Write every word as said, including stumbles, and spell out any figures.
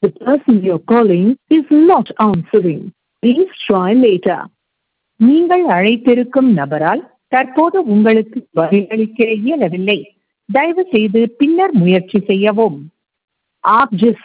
The person you're calling is not answering. Please try later. நீங்கள் அழைத்திருக்கும் நபரால் தற்போது உங்களுக்கு பதிலளிக்க இயலவில்லை. தயவு செய்து பின்னர் முயற்சி செய்யவும். आप जिस